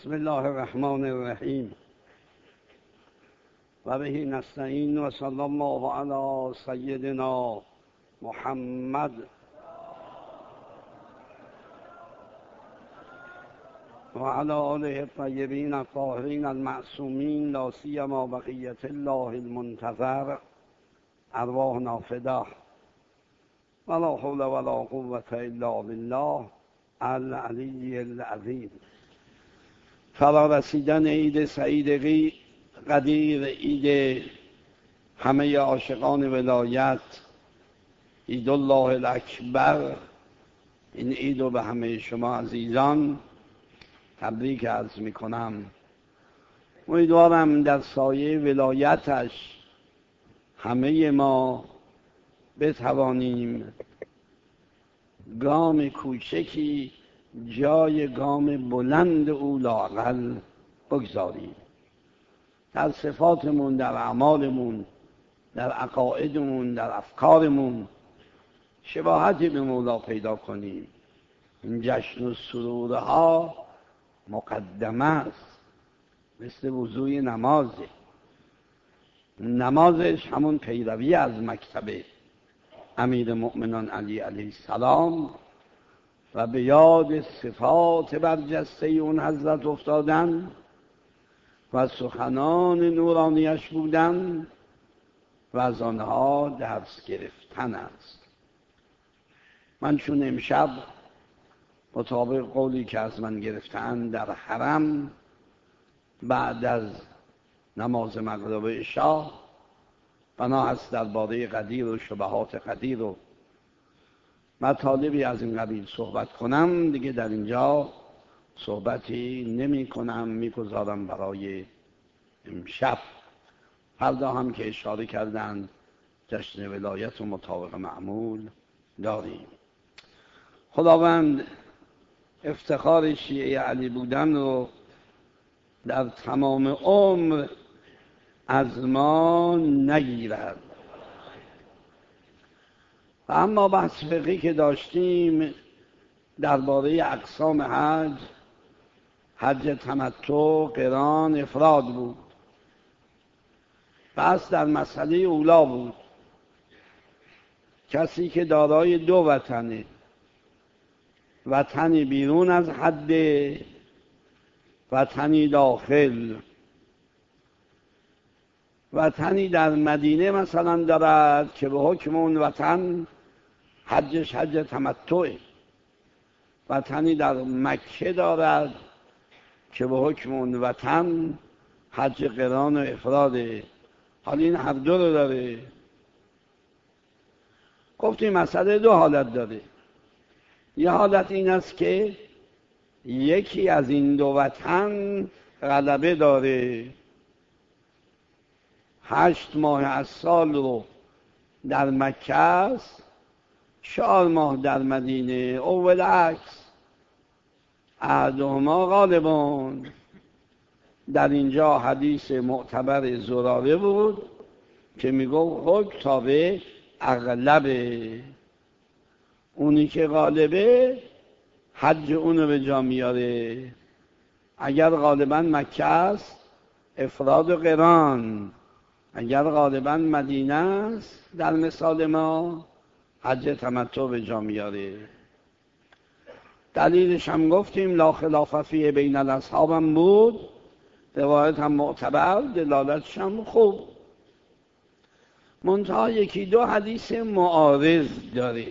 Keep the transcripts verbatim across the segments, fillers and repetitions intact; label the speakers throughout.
Speaker 1: بسم الله الرحمن الرحیم و به نستعین و صلی الله علی سیدنا محمد و علی آله الطیبین الطاهرین المعصومین لا سیما بقیة الله المنتظر ارواحنا فداه ولا حول ولا قوة الا بالله العلی العظیم. فرا رسیدن عید سعید قدیر، عید همه عاشقان ولایت، عید الله الاکبر، این عید رو به همه شما عزیزان تبریک عرض می کنم. امیدوارم در سایه ولایتش همه ما بتوانیم گام کوچکی جای گام بلند او لااقل بگذاریم، در صفاتمون، در اعمالمون، در عقایدمون، در افکارمون شباهتی به مولا پیدا کنیم. این جشن و سرورها مقدمه است، مثل وضوی نمازه. نمازش همون پیروی از مکتب امیر مؤمنان علی علیه السلام و به یاد صفات برجسته اون حضرت افتادن و سخنان نورانیش بودن و از آنها درس گرفتن است. من چون امشب مطابق قولی که از من گرفتن در حرم بعد از نماز مغرب عشا بنا هست درباره قدیر و شبهات قدیر و مطالبی از این قبیل صحبت کنم، دیگه در اینجا صحبتی نمی کنم، می گذارم برای امشب. فردا هم که اشاره کردند جشن ولایت و مطابق معمول داریم. خداوند افتخار شیعه علی بودن رو در تمام عمر از ما نگیرد. و اما بحث فقهی که داشتیم درباره اقسام حج، حج تمتع، قران، افراد بود. بحث در مسئله اولا بود. کسی که دارای دو وطنه، وطنی بیرون از حد، وطنی داخل، وطنی در مدینه مثلا دارد که به حکم اون وطن حجش حج تمتعه، وطنی در مکه دارد که به حکم اون وطن حج قران و افراده. حالا این هر دو رو داره. گفتیم مسئله دو حالت داره. یه حالت این است که یکی از این دو وطن غلبه داره، هشت ماه از سال رو در مکه است، چهار ماه در مدینه، او بالعکس احدهما غالبون. در اینجا حدیث معتبر زراره بود که میگو حکم تابع اغلبه، اونی که غالبه حج اونو به جا میاره. اگر غالبا مکه است افراد و قران، اگر غالبا مدینه است در مثال ما حج تمتع به جا میاره. دلیلش هم گفتیم لا خلاف فیه بین الاصحاب هم بود، روایت هم معتبر، دلالتش هم خوب. منتها یکی دو حدیث معارض داره.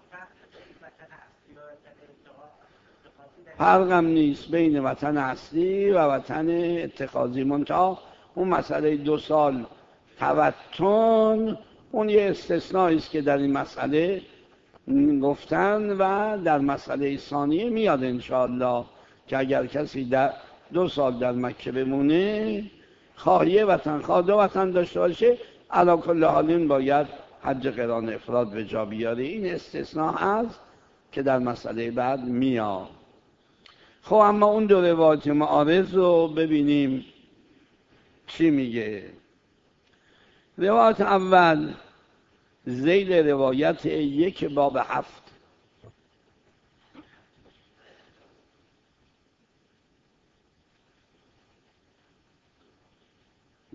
Speaker 1: فرقم نیست بین وطن اصلی و وطن اتخاذی. منتها اون مسئله دو سال توطن اون یه استثنایی است که در این مسئله گفتن و در مسئله ثانیه میاد انشاءالله که اگر کسی در دو سال در مکه بمونه، خواهی وطن خواه دو وطن داشته باشه، علی کل حال باید حج قران افراد به جا بیاره. این استثناء هست که در مسئله بعد میاد. خب اما اون دو روایت معارض رو ببینیم چی میگه. روایت اول ذیل روایت یک باب هفت.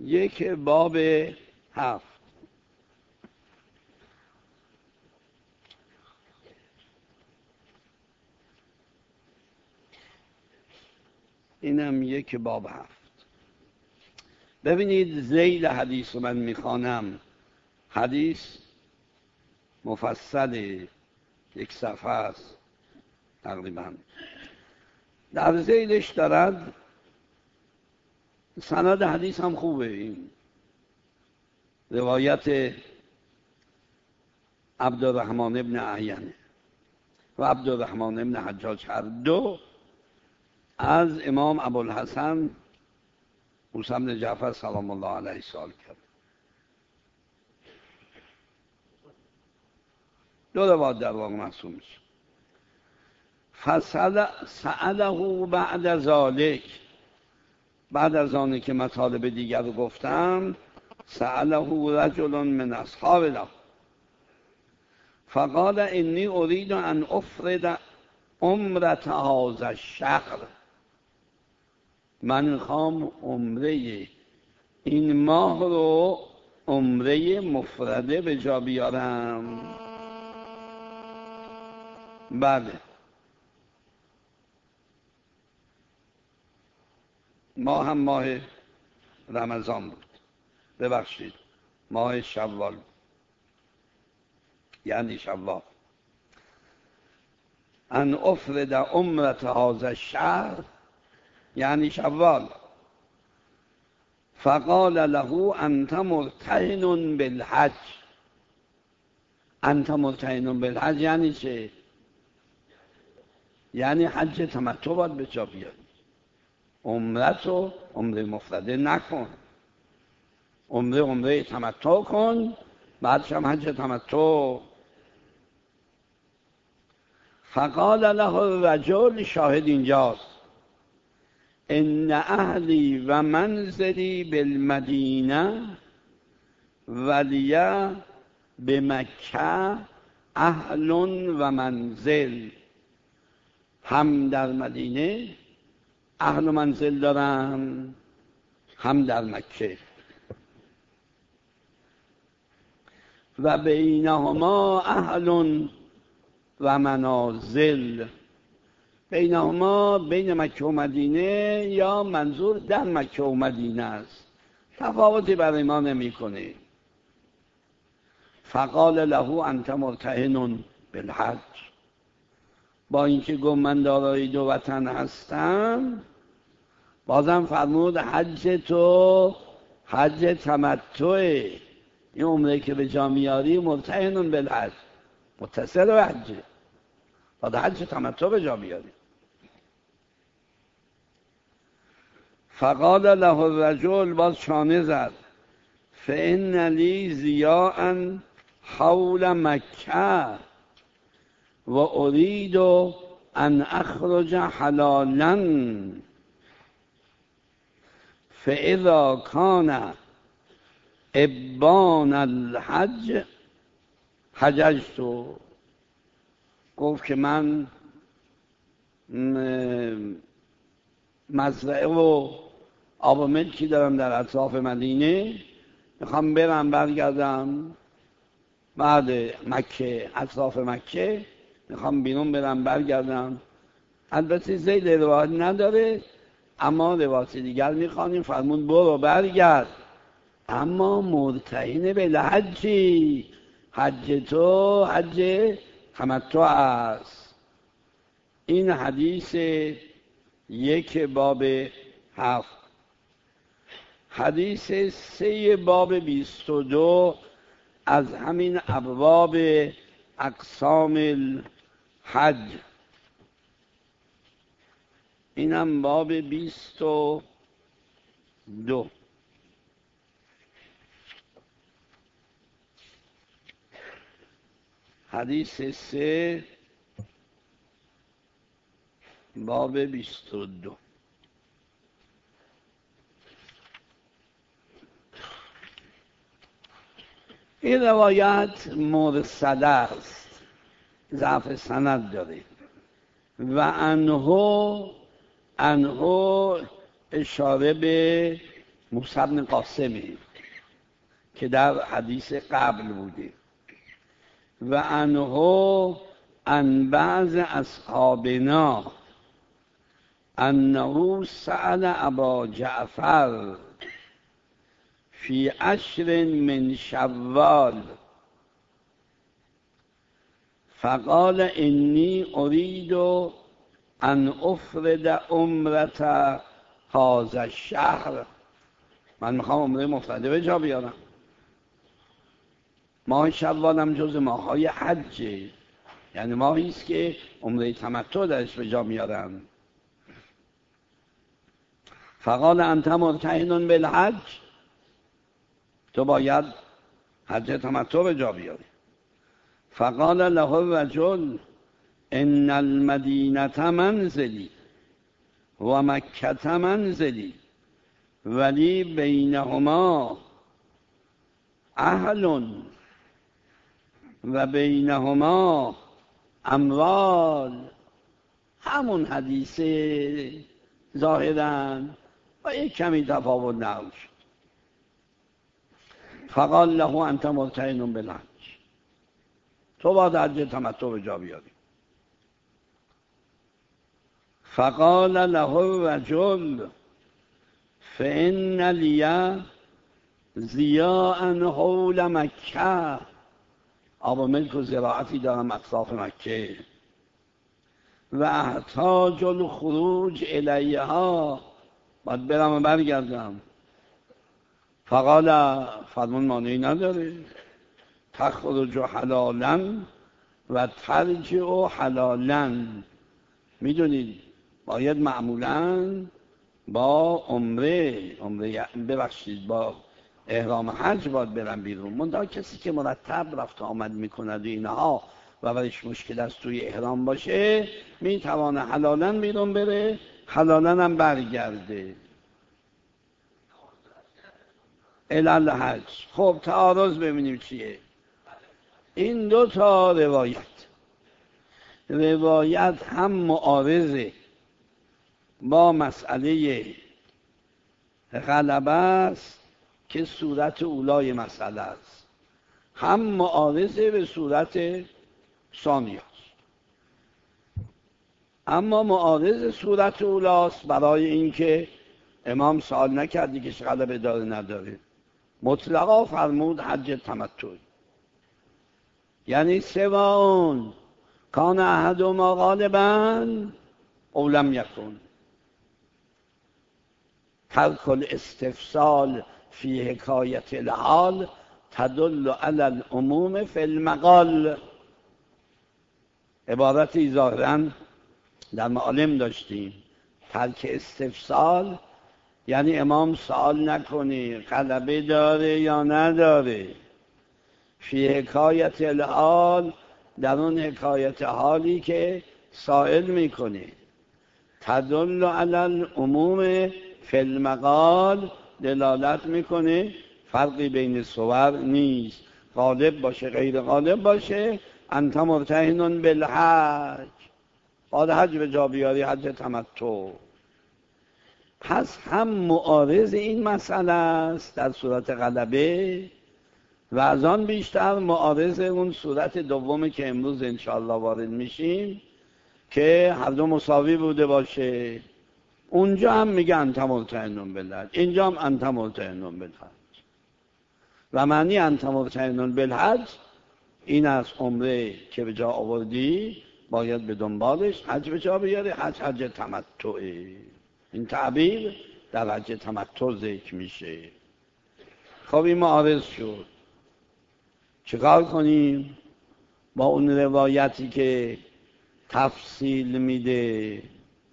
Speaker 1: یک باب هفت. اینم یک باب هفت. ببینید ذیل حدیث رو من میخوانم. حدیث مفصل یک صفحه است تقریبا. در ذیلش دارد سند حدیث هم خوبه. این روایت عبدالرحمن ابن اعین و عبدالرحمن ابن حجاج هر دو از امام ابوالحسن موسی بن جعفر سلام الله علیه سوال کرد. دو روایت در واقع محسوب میشه. فسأله بعد ذالک، بعد از آنه که مطالب دیگر رو گفتم، سأله رجل من اصحاب له فقال انی اريد ان افرد عمره هذا الشهر، من میخوام عمره این ماه رو عمره مفرده به جا بیارم. بله، ماه هم ماه رمضان بود، ببخشید ماه شوال، یعنی شوال. ان افرد عمره هذا الشهر یعنی شوال. فقال له انت مرتهن بالحج. انت مرتهن بالحج یعنی چه؟ یعنی حج تمتع باید به جا بیاری، عمرت رو عمره مفرده نکن، عمره عمره تمتع کن، بعدش هم حج تمتع. فقال له الرجل، شاهد اینجاست، ان اهلی و منزلی بالمدینه ولی بمکه اهل و منزل. هم در مدینه اهل و منزل دارم، هم در مکه. و بینهما اهل و منازل، بینهما بین مکه و مدینه یا منظور در مکه و مدینه است، تفاوتی برای ما نمی کنه. فقال له انت مرتهن بالحج، با اینکه گفت من دارای دو وطن هستم، بازم فرمود حج تو حج تمتعه، این عمره که به جا میاری مرتهن بالحج، متصل به حجه، باید حج تمتع به جا بیاری. فقال له الرجل، باز چانه زد، فإن لی ضیاء حول مکه و اريد ان اخرج حلالا فاذا كان ابان الحج حججت. گفت که من مزرعه و آب و ملکی دارم در اطراف مدینه، میخوام برم برگردم بعد مکه، اطراف مکه میخوام بیرون برم برگردم. البته ذیل روایت نداره، اما روایت دیگر میخوانیم. فرمون برو برگرد، اما مرتهن بالحجی، حج تو حج تمتع است. این حدیث یک باب هفت. حدیث سه باب بیست و دو از همین ابواب اقسام الحج. اینم باب بیست و دو. حدیث سه باب بیست و دو. این روایت مرسله است، ضعف سند داره. و انهو انهو اشاره به موسی بن قاسمی که در حدیث قبل بوده و انه عن بعض اصحابنا انه سأل ابا جعفر فی عشر من شوال فقال انی اريد ان افرد عمرة هذا الشهر. من میخوام عمره مفرده به جا بیارم. ماه شوال هم جز ماههای حجه، یعنی ماهی است که عمره تمتع درش به جا میارن. فقال انت مرتهن بالحج، تو باید حج تمتع به جا بیاری. فقال له الرجل ان المدینه منزلی و مکه منزلی ولی بینهما اهل و بینهما اموال. همون حدیث ظاهراً و یک کمی تفاوت نقل شد. فقال له انت مرتهن بالحج، تو باید حج تمتع به جا بیاری. فقال له الرجل فإن لي ضیاء حول مکه، آب و ملک و زراعتی دارم اطراف مکه، و احتاج الخروج الیها، باید برم و برگردم. فقال، فرمون مانعی نداره، تخرج حلالا و ترجع حلالا. میدونید باید معمولاً با عمره عمره ببخشید با احرام حج باید برن بیرون. منتها کسی که مرتب رفت آمد میکند اینها و برش مشکل است توی احرام باشه، میتوانه حلالاً بیرون بره، حلالاً هم برگرده. الال حج. خب تعارض ببینیم چیه. این دو تا روایت روایت هم معارضه با مسئله غلبه است که صورت اولای مسئله است، هم معارضه به صورت ثانی است. اما معارض صورت اولاست برای اینکه امام سوال نکردی که چه غلبه داره نداره، مطلقا فرمود حج تمتع، یعنی سواء کان احدهما غالبا او لم یکن. ترک الاستفصال فی حکایت الحال تدل علی العموم فی المقال. عبارتی ظاهراً در معالم داشتیم. ترک استفصال یعنی امام سوال نکنی غلبه داره یا نداره. فی حکایت الحال، در اون حکایت حالی که سائل میکنه. تدل علی العموم فی المقال، دلالت میکنه فرقی بین صور نیست، غالب باشه غیر غالب باشه. انت مرتهن بالحج، باید حج به جا بیاری، حج تمتع. پس هم معارض این مسئله است در صورت غلبه و از آن بیشتر معارض اون صورت دومی که امروز انشاءالله وارد میشیم که هر دو مساوی بوده باشه. اونجا هم میگه انت مرتهن بالحج، اینجا هم انت مرتهن بالحج. و معنی انت مرتهن بالحج این از عمره که به جا آوردی باید به دنبالش حج به جا بیاری. حج حج تمتعه. این تعبیر در حج تمتع ذکر میشه. خب این معارض شد. چیکار کنیم با اون روایتی که تفصیل میده؟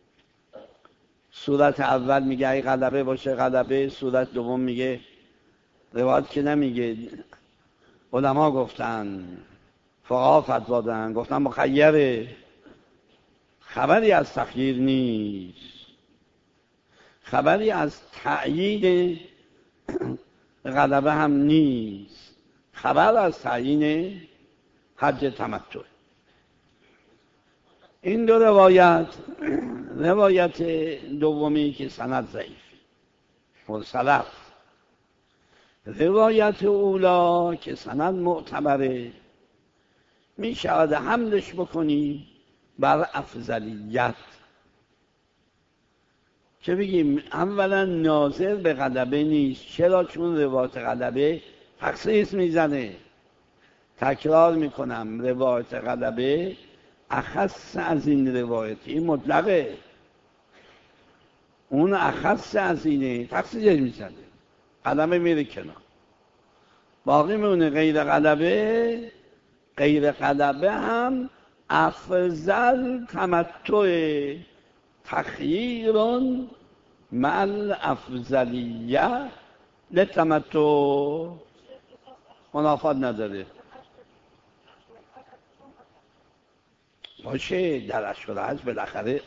Speaker 1: صورت اول میگه ای غلبه باشه غلبه، صورت دوم میگه روایت که نمیگه، علما گفتن، فقها فتوا دادن، گفتن مخیره، خبری از تخییر نیست، خبری از تأیید غلبه هم نیست، خبر از تعیین حج تمتع. این دو روایت، روایت دومی که سند ضعیف مرسل است، روایت اولا که سند معتبره می شود حملش بکنیم بر افضلیت، که بگیم اولا ناظر به غلبه نیست. چرا؟ چون روایت غلبه تخصیص میزنه. تکرار میکنم، روایت غلبه اخص از این روایتی مطلقه، اون اخص از اینه، تخصیص میزنه، غلبه میره کنار، باقی میونه غیر غلبه. غیر غلبه هم افضل تمتع، تخییرون مع الافضلیه لتمتع، منافات نداره. باشه در اشهر حج بالاخره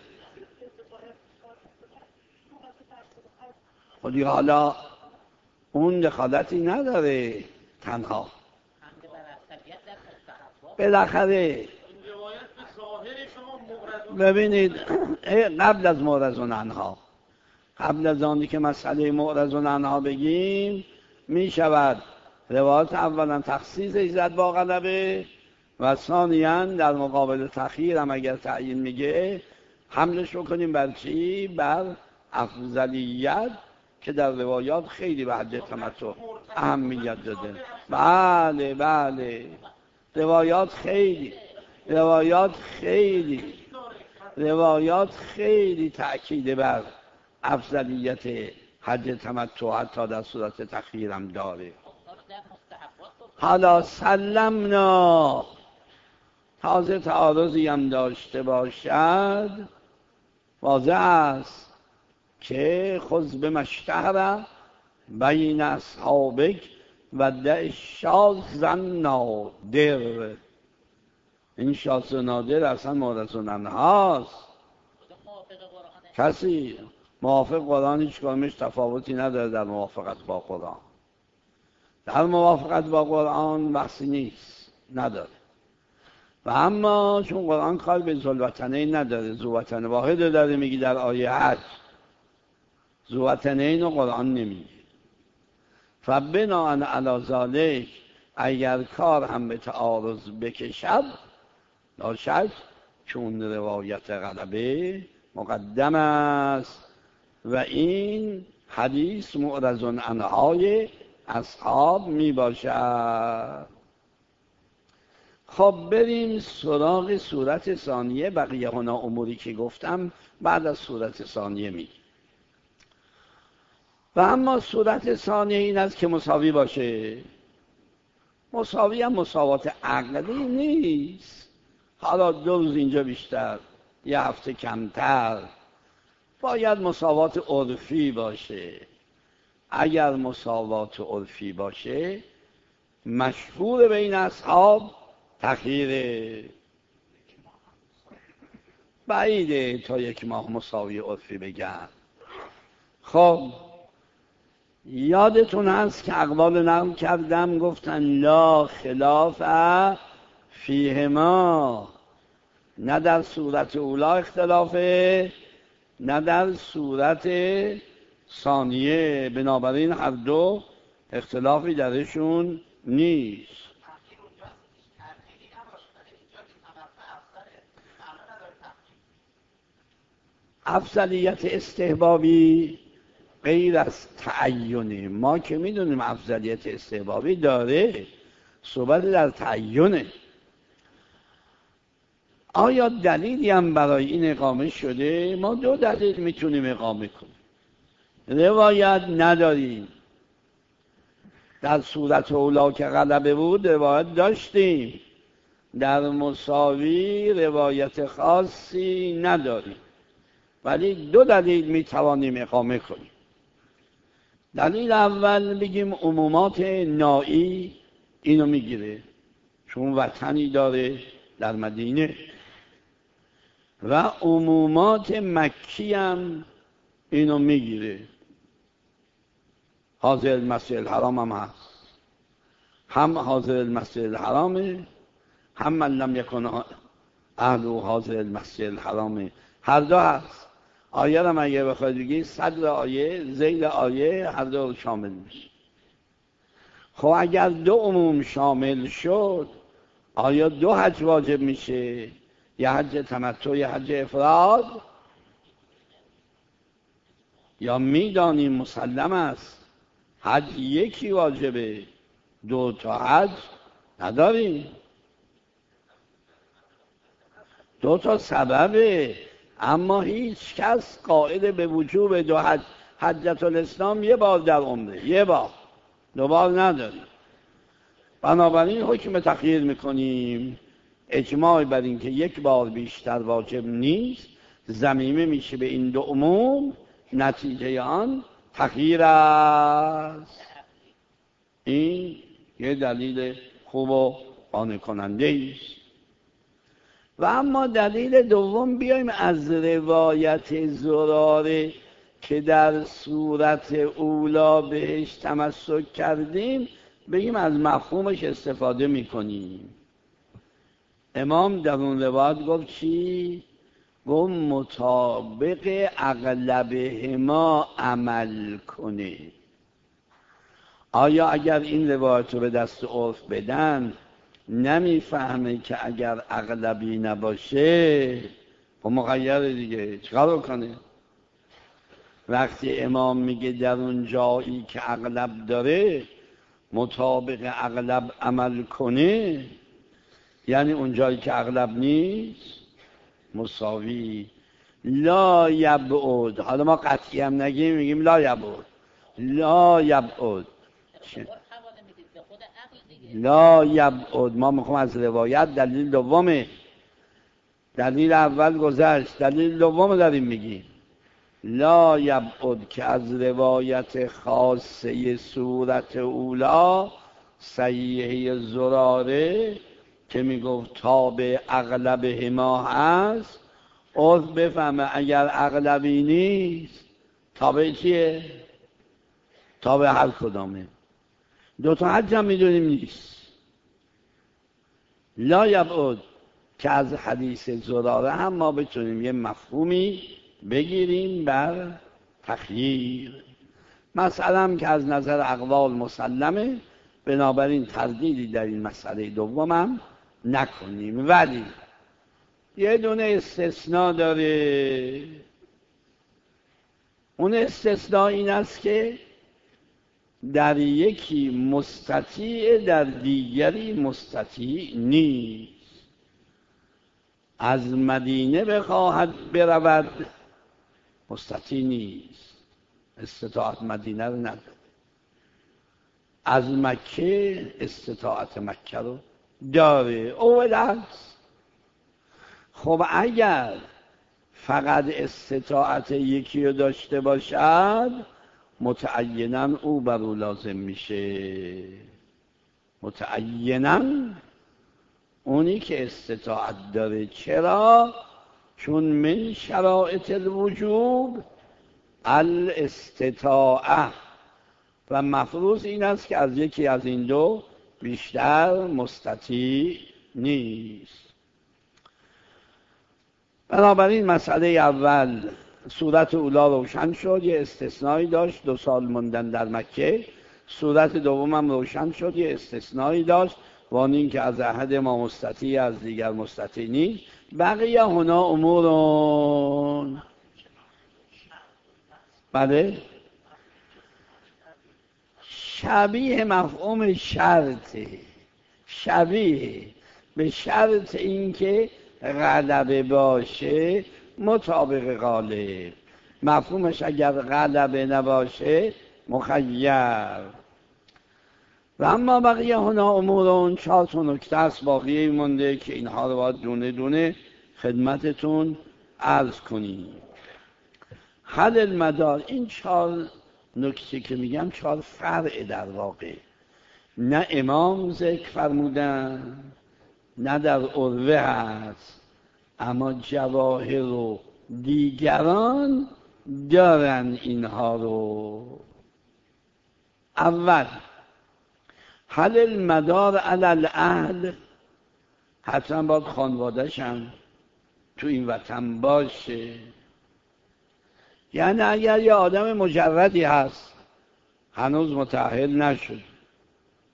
Speaker 1: خودی حالا اون دخالتی نداره، تنها بالاخره ببینید قبل از معرضون عنها، قبل از آنی که مسئله معرضون عنها بگیم، می شود روایت اولا تخصیص ایزد با غلبه و ثانیاً در مقابل تخییر هم اگر تعیین میگه حملش رو کنیم بر چی؟ بر افضلیت که در روایات خیلی به حد تمتع اهمیت داده. بله بله روایات خیلی روایات خیلی روایات خیلی تأکید بر افضلیت حد تمتع حتی در صورت تخییر هم داره. حالا سلمنا تازه تعارضی هم داشته باشد، واضح است که خذ بمشتهر بین اصحابک و دع شاذ نادر. این شاذ نادر اصلا معرض عنهاست. کسی موافق قرآن هیچ کامش تفاوتی نداره در موافقت با قرآن. در موافقت با قرآن بحثی نیست، نداره. و اما چون قرآن کار به ذوالوطنین نداره، ذوالوطن واحد رو داره میگی در آیه حج، ذوالوطنین رو قرآن نمیگه. فبناء علی ذلک اگر کار هم به تعارض بکشد، لا شک چون روایت غلبه مقدم است و این حدیث معرض عنهای اصحاب می باشد. خب بریم سراغ صورت ثانیه. بقیه هنا اموری که گفتم بعد از صورت ثانیه می. و اما صورت ثانیه این است که مساوی باشه. مساوی هم مساوات عقلی نیست، حالا دو روز اینجا بیشتر یه هفته کمتر، باید مساوات عرفی باشه. اگر مساوات عرفی باشه مشهور بین اصحاب تخییره، بعیده تا یک ماه مساوی عرفی بگن. خب یادتون هست که اقوال نقل کردم، گفتن لا خلاف فیهما، نه در صورت اولا اختلافه نه در صورت ثانیه، بنابراین هر دو اختلافی درشون نیست. افضلیت استحبابی غیر از تعینه، ما که میدونیم افضلیت استحبابی داره، صحبت در تعینه. آیا دلیلی هم برای این اقامه شده؟ ما دو دلیل میتونیم اقامه کنیم. روایت نداریم، در صورت اولا که غلبه بود روایت داشتیم، در مساوی روایت خاصی نداریم، ولی دو دلیل میتوانیم اقامه کنیم. دلیل اول بگیم عمومات نائی اینو میگیره، چون وطنی داره در مدینه، و عمومات مکی هم اینو میگیره. حاضر المسجد الحرام هم هست، هم حاضر المسجد الحرامه، هم من لم یکن اهل حاضر المسجد الحرامه، هر دو هست. آیه را اگه بخواید بگید صدر آیه ذیل آیه هر دو شامل میشه. خب اگر دو عموم شامل شد آیا دو حج واجب میشه؟ یه حج تمتع یه حج افراد؟ یا میدانیم مسلم است حج یکی واجبه، دو تا حج نداریم، دو تا سببه، اما هیچ کس قائل به وجوب دو حج، حجت الاسلام یه بار در عمره، یه بار، دو بار نداریم. بنابراین حکم تخییر میکنیم، اجماع بر این که یک بار بیشتر واجب نیست ضمیمه میشه به این دو عموم، نتیجه آن تخییر است. این یه دلیل خوب و قانع کننده است. و اما دلیل دوم بیایم از روایت زراره که در صورت اولا بهش تمسک کردیم بگیم از مفهومش استفاده میکنیم. امام در اون روایت گفت چی؟ گفت مطابق اغلبهما عمل کنه. آیا اگر این روایت رو به دست عرف بدن نمیفهمه که اگر اغلبی نباشه خب مغیر دیگه چیکار کنه؟ وقتی امام میگه در اون جایی که اغلب داره مطابق اغلب عمل کنه، یعنی اون جایی که اغلب نیست مساوی لا یبعد. حالا ما قطعی هم نگیم، میگیم لا یبعد، لا یبعد لا یبعد. ما میخوام از روایت دلیل دومه، دلیل اول گذشت، دلیل دوم داریم میگیم لا یبعد که از روایت خاصه صورت اولا صحیحه زراره که میگفت تابع اغلبهما هست، عرف بفهمه اگر اغلبی نیست تابع چیه؟ تابع هر کدامه. دو تا حج هم میدونیم نیست. لا یبعد که از حدیث زراره هم ما بتونیم یه مفهومی بگیریم بر تخییر. مسئله که از نظر اقوال مسلمه، بنابراین تردیدی در این مسئله دومم نکنیم. ولی یه دونه استثناء داره. اون استثناء این است که در یکی مستطیع در دیگری مستطیع نیست. از مدینه بخواهد برود مستطیع نیست، استطاعت مدینه رو نداره. از مکه استطاعت مکه رو داره. اولست. خب اگر فقط استطاعت یکی رو داشته باشد متعیناً او بر او لازم میشه. متعیناً اونی که استطاعت داره. چرا؟ چون من شرائط الوجوب الاستطاعه و مفروض این است که از یکی از این دو بیشتر مستطیع نیست. بنابراین مسئله اول صورت اولا روشن شد، یه استثنایی داشت، دو سال موندن در مکه. صورت دوم هم روشن شد، یه استثنایی داشت، وان این که از احد ما مستطیع از دیگر مستطیع نیست. بقیه هنا امورون. بله شبیه مفهوم شرطه، شبیه به شرط این که غلبه باشه مطابق غالب. مفهومش اگر غلبه نباشه مخیر. و اما بقیه هنا امورون، چهار تا نکته است باقی مونده که اینها رو باید دونه دونه خدمتتون عرض کنیم. حل المدار، این چهار نکته که میگم چهار فرع در واقع، نه امام ذکر فرمودن نه در عروه هست، اما جواهر و دیگران دارن اینها رو. اول حل المدار علی الاهل، حتما باید خانواده‌ش هم تو این وطن باشه. یعنی اگر یه آدم مجردی هست هنوز متأهل نشد،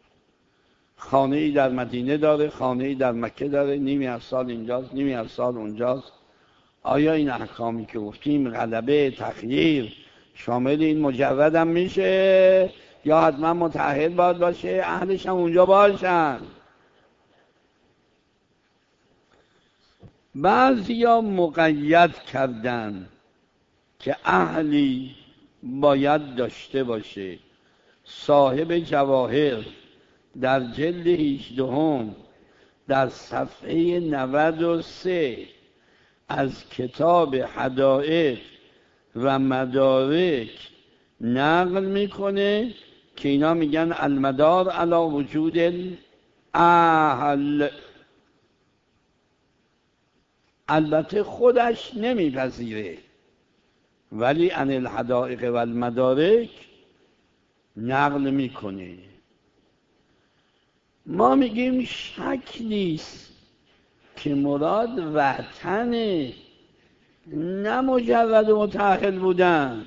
Speaker 1: خانه‌ای در مدینه داره، خانه‌ای در مکه داره، نیمی از سال اینجاست، نیمی از سال اونجاست. آیا این احکامی که گفتیم غلبه، تخییر، شامل این مجرد هم میشه یا حتما متأهل باید باشه، اهلش هم اونجا باشن؟ بعضیا مقید کردن که اهلی باید داشته باشه. صاحب جواهر در جلد هجدهم در صفحه نود و سه از کتاب حدائق و مدارک نقل میکنه که اینا میگن المدار علی وجود الاهل. البته خودش نمیپذیره، ولی عن الحدائق و المدارک نقل میکنه. ما میگیم شک نیست که مراد وطن، نه مجرد متأهل بودن.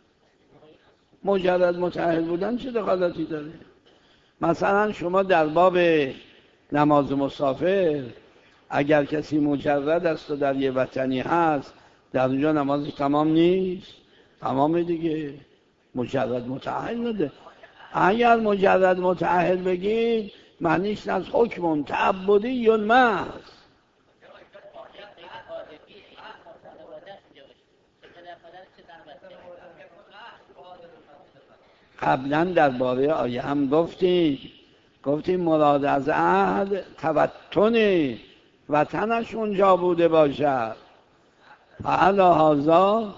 Speaker 1: مجرد متأهل بودن چه دخالتی داره؟ مثلا شما در باب نماز مسافر اگر کسی مجرد است و در یه وطنی هست، در اونجا نمازش تمام نیست؟ تمامه دیگه، مجرد متأهل نده. اگر مجرد متأهل بگید معنیش از حکم تعبدی یا محض. قبلا درباره آیه هم گفتیم گفتیم مراد از اهل توطن وطنش اونجا بوده باشد. فعلا هازا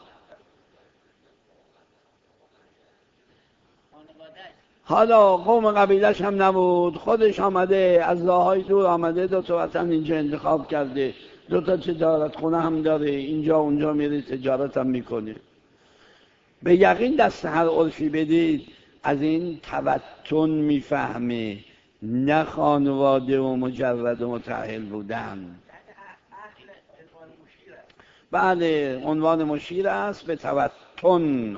Speaker 1: حالا قوم قبیلش هم نبود، خودش آمده از راههای دور آمده، دو تا وطن اینجا انتخاب کرده، دو تا تجارت خونه هم داره، اینجا اونجا میره تجارت هم میکنه. به یقین دست هر عرفی بدید از این توطن میفهمه، نه خانواده و مجرد و متأهل بودن. بله، عنوان مشیر است به توطن،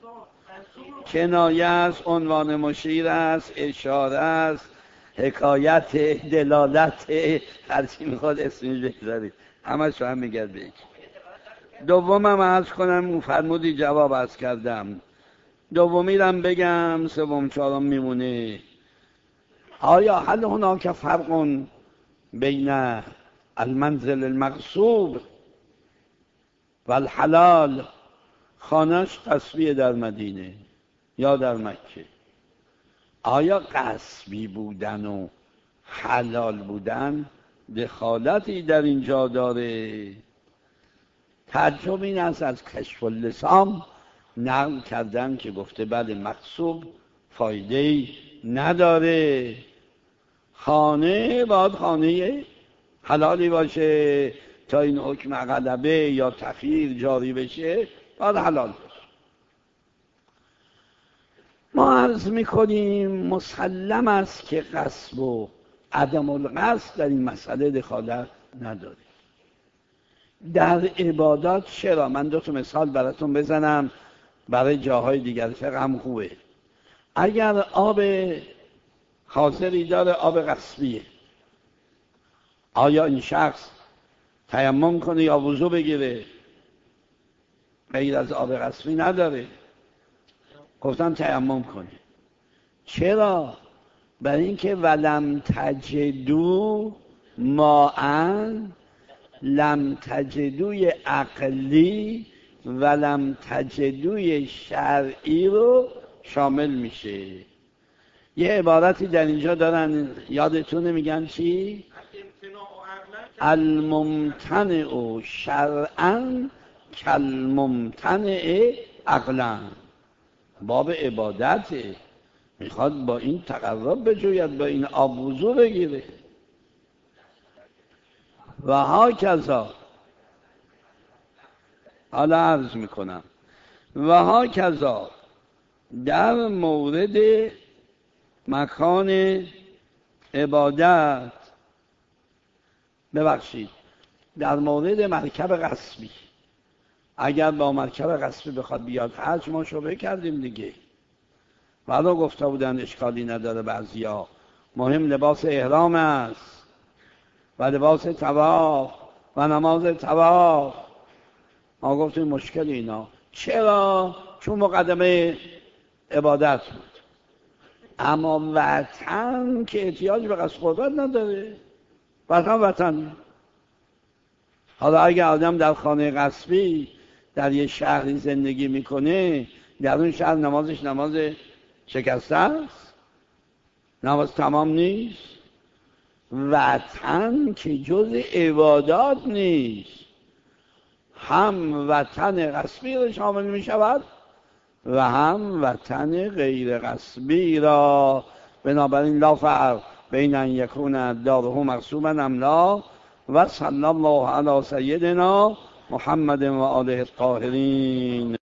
Speaker 1: کنایه است، عنوان مشیر است، اشاره است، حکایت، دلالت، هرچی میخواد اسمش بگذارید، همش هم میگرد به یک. دومم عرض کنم، فرمودی جواب عرض کردم، دومی رم بگم، سوم چهارم میمونه. آیا هل هناک فرق بین المنزل المغصوب و الحلال؟ خانه‌اش غصبیه در مدینه یا در مکه، آیا غصبی بودن و حلال بودن دخالتی در اینجا داره؟ تعجب این است از کشف اللسان نقل کردن که گفته بله مغصوب فایده‌ای نداره، خانه باید خانه حلالی باشه تا این حکم غلبه یا تخییر جاری بشه، باید حلال باشه. ما عرض میکنیم مسلم است که غصب و عدم القصد در این مسئله دخالت نداره. در عبادات چرا؟ من دو تا مثال براتون بزنم برای جاهای دیگر، فقه هم خوبه. اگر آب حاضری داره، آب غصبیه، آیا این شخص تیمم کنه یا وضو بگیره؟ غیر از آب غصبی نداره، گفتن تیمم کنه. چرا؟ برای اینکه ولم تجدو ماءن، لم تجدوی عقلی ولم تجدوی شرعی رو شامل میشه. یه عبارتی در اینجا دارن، یادتونه میگن چی؟ الممتنع شرعا کالممتنع عقلا. باب عبادته، میخواد با این تقرب بجوید، با این آب وضو بگیره. و ها کذا، حالا عرض میکنم، و ها کذا در مورد مکان عبادت، ببخشید در مورد مرکب غصبی، اگر با مرکب غصبی بخواد بیاد حج، ما شبه کردیم دیگه، ولی گفته بودن اشکالی نداره بعضیا، مهم لباس احرام است و لباس طواف و نماز طواف. ما گفتیم مشکل اینا. چرا؟ چون مقدمه عبادت بود. اما وطن که احتیاج به قصد قربت نداره. وطن وطن. حالا اگر آدم در خانه غصبی در یه شهری زندگی میکنه، در اون شهر نمازش نماز شکسته است، نماز تمام نیست. وطن که جز عبادات نیست، هم وطن غصبی را شامل می شود و هم وطن غیر غصبی را. بنابراین لا فرق بین ان یکون داره مغصوبا ام لا. و صلی الله علی سیدنا محمد و آله الطاهرین.